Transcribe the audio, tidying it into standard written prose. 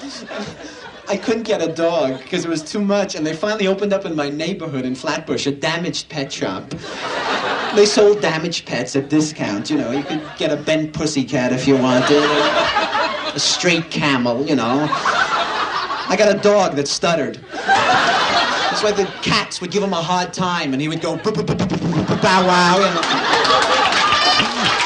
I couldn't get a dog because it was too much, and they finally opened up in my neighborhood in Flatbush, a damaged pet shop. They sold damaged pets at discount, you know. You could get a bent pussycat if you wanted, a straight camel, you know. I got a dog that stuttered. That's why the cats would give him a hard time, and he would go bow wow.